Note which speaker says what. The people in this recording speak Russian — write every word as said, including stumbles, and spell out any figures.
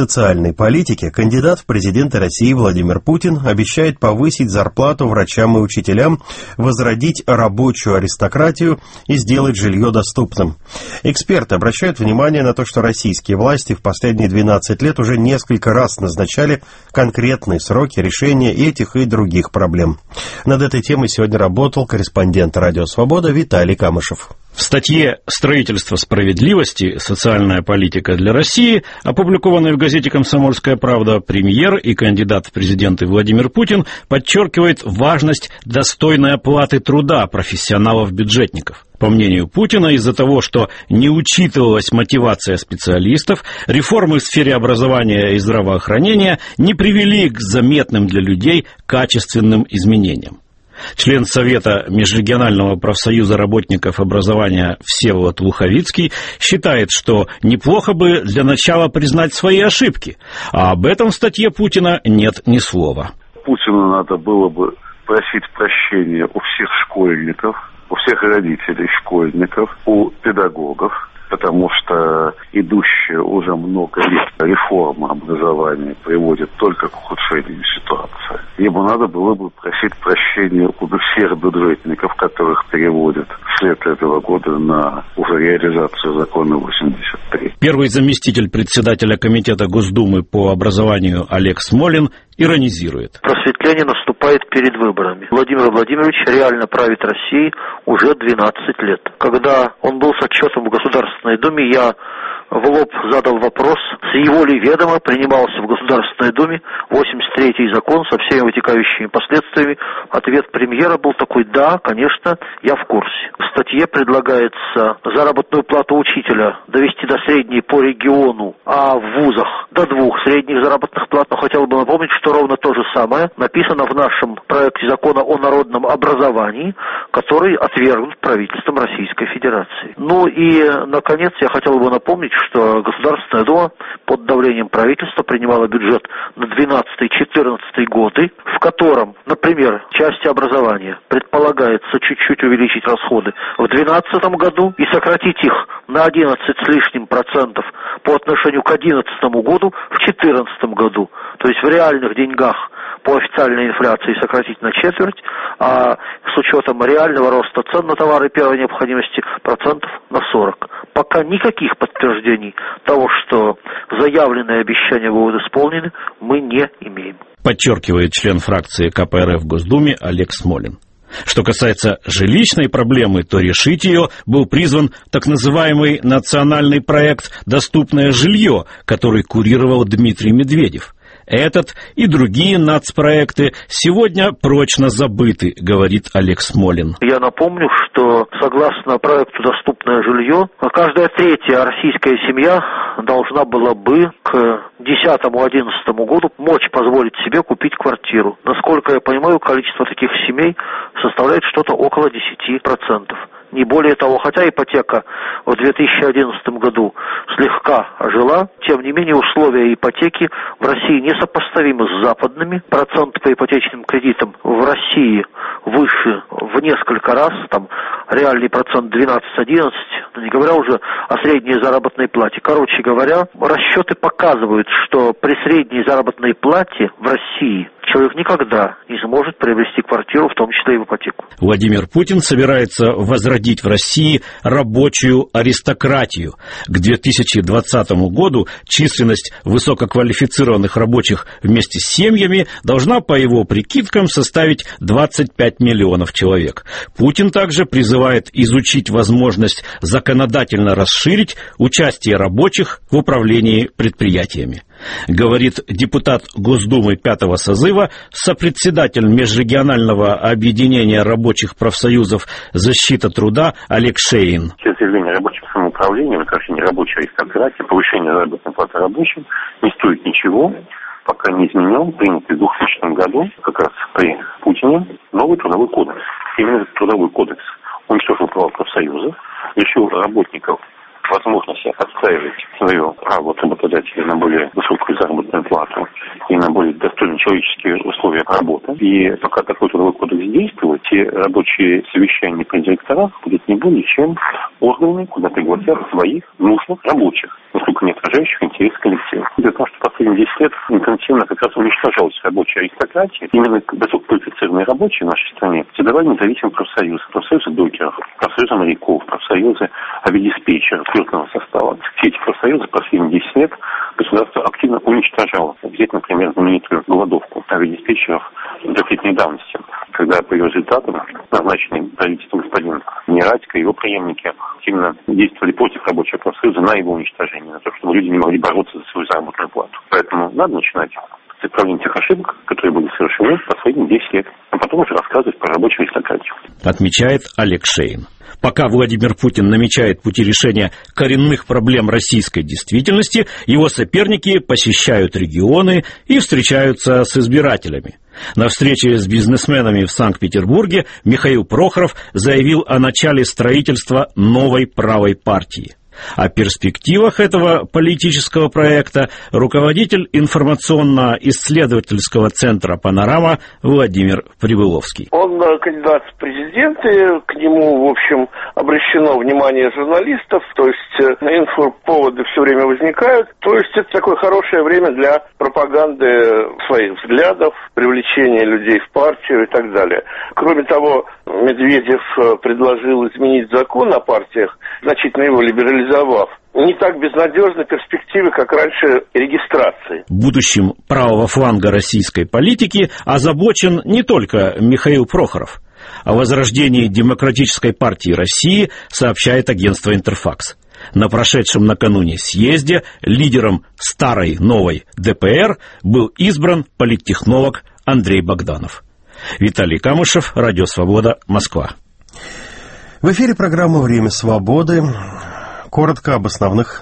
Speaker 1: социальной политике кандидат в президенты России Владимир Путин обещает повысить зарплату врачам и учителям, возродить рабочую аристократию и сделать жилье доступным. Эксперты обращают внимание на то, что российские власти в последние двенадцать лет уже несколько раз назначали конкретные сроки решения этих и других проблем. Над этой темой сегодня работал корреспондент «Радио Свобода» Виталий Камышев.
Speaker 2: В статье «Строительство справедливости. Социальная политика для России», опубликованной в газете «Комсомольская правда», премьер и кандидат в президенты Владимир Путин подчеркивает важность достойной оплаты труда профессионалов-бюджетников. По мнению Путина, из-за того, что не учитывалась мотивация специалистов, реформы в сфере образования и здравоохранения не привели к заметным для людей качественным изменениям. Член Совета Межрегионального профсоюза работников образования Всеволод Луховицкий считает, что неплохо бы для начала признать свои ошибки, а об этом в статье Путина нет ни слова.
Speaker 3: Путину надо было бы просить прощения у всех школьников, у всех родителей школьников, у педагогов, потому что идущая уже много лет реформа образования приводит только к ухудшению ситуации. Ему надо было бы просить прощения у всех бюджетников, которых переводят вслед этого года на уже реализацию закона восемьдесят три.
Speaker 2: Первый заместитель председателя Комитета Госдумы по образованию Олег Смолин иронизирует.
Speaker 4: Просветление наступает перед выборами. Владимир Владимирович реально правит Россией уже двенадцать лет. Когда он был с отчетом в Государственной Думе, я в лоб задал вопрос, с его ли ведома принимался в Государственной Думе восемьдесят третий закон со всеми вытекающими последствиями. Ответ премьера был такой: да, конечно, я в курсе. В статье предлагается заработную плату учителя довести до средней по региону, а в вузах до двух средних заработных плат. Но хотел бы напомнить, что ровно то же самое написано в нашем проекте закона о народном образовании, который отвергнут правительством Российской Федерации. Ну и, наконец, я хотел бы напомнить, что Государственная Дума под давлением правительства принимала бюджет на двенадцатый-четырнадцатый годы, в котором, например, в части образования предполагается чуть-чуть увеличить расходы в двенадцатом году и сократить их на одиннадцать с лишним процентов по отношению к одиннадцатому году в четырнадцатом году. То есть в реальных деньгах по официальной инфляции сократить на четверть, а с учетом реального роста цен на товары первой необходимости процентов на сорок. Пока никаких подтверждений того, что заявленные обещания будут исполнены, мы не имеем.
Speaker 2: Подчеркивает член фракции ка пэ эр эф в Госдуме Олег Смолин. Что касается жилищной проблемы, то решить ее был призван так называемый национальный проект «Доступное жилье», который курировал Дмитрий Медведев. Этот и другие нацпроекты сегодня прочно забыты, говорит Олег Смолин.
Speaker 4: Я напомню, что согласно проекту «Доступное жилье», каждая третья российская семья должна была бы к десятому-одиннадцатому году мочь позволить себе купить квартиру. Насколько я понимаю, количество таких семей составляет что-то около десяти процентов. Не более того, хотя ипотека в две тысячи одиннадцатом году слегка ожила, тем не менее условия ипотеки в России несопоставимы с западными. Процент по ипотечным кредитам в России выше в несколько раз, там реальный процент двенадцать-одиннадцать, не говоря уже о средней заработной плате. Короче говоря, расчеты показывают, что при средней заработной плате в России человек никогда не сможет приобрести квартиру, в том числе и в ипотеку.
Speaker 2: Владимир Путин собирается возродить в России рабочую аристократию. К две тысячи двадцатому году численность высококвалифицированных рабочих вместе с семьями должна, по его прикидкам, составить двадцать пять миллионов человек. Путин также призывает изучить возможность законодательно расширить участие рабочих в управлении предприятиями. Говорит депутат Госдумы пятого созыва, сопредседатель Межрегионального объединения рабочих профсоюзов «Защита труда» Олег Шейн.
Speaker 5: С точки зрения рабочего самоуправления, прекращение рабочей аристократии, повышение заработной платы рабочим не стоит ничего, пока не изменен принятый в двухтысячном году, как раз при Путине, новый трудовой кодекс. Именно этот трудовой кодекс уничтожил права профсоюзов, лишил работников возможности отстаивать свое право работодателя на более высокую заработную плату и на более достойные человеческие условия работы. И пока такой трудовой кодекс действует, те рабочие совещания при директорах будут не более чем органы, куда пригласят своих нужных рабочих. Насколько абсолютно не отражающих интересы коллектива. Дело в том, что последние десять лет интенсивно как раз уничтожалась рабочая аристократия. Именно высококвалифицированные рабочие в нашей стране создавали независимые профсоюзы. Профсоюзы докеров, профсоюзы моряков, профсоюзы авиадиспетчеров летного состава. Все эти профсоюзы последние десять лет государство активно уничтожало. Взять, например, знаменитую голодовку авиадиспетчеров трехлетней давности, когда по результатам назначенный правительством господин Нерадько и его преемники активно действовали против рабочего профсоюза на его уничтожение, на то, чтобы люди не могли бороться за свою заработную плату. Поэтому надо начинать с исправления тех ошибок, которые были совершены в последние десять лет, а потом уже рассказывать про рабочую аристократию.
Speaker 2: Отмечает Олег Шейн. Пока Владимир Путин намечает пути решения коренных проблем российской действительности, его соперники посещают регионы и встречаются с избирателями. На встрече с бизнесменами в Санкт-Петербурге Михаил Прохоров заявил о начале строительства новой правой партии. О перспективах этого политического проекта руководитель информационно-исследовательского центра «Панорама» Владимир Прибыловский.
Speaker 6: Он кандидат в президенты, к нему, в общем, обращено внимание журналистов, то есть инфоповоды все время возникают, то есть это такое хорошее время для пропаганды своих взглядов, привлечения людей в партию и так далее. Кроме того, Медведев предложил изменить закон о партиях, значительно его либерализовав. Не так безнадежны перспективы, как раньше, регистрации.
Speaker 2: Будущим правого фланга российской политики озабочен не только Михаил Прохоров. О возрождении Демократической партии России сообщает агентство «Интерфакс». На прошедшем накануне съезде лидером старой новой ДПР был избран политтехнолог Андрей Богданов. Виталий Камышев, Радио Свобода, Москва.
Speaker 1: В эфире программа «Время свободы». Коротко об основных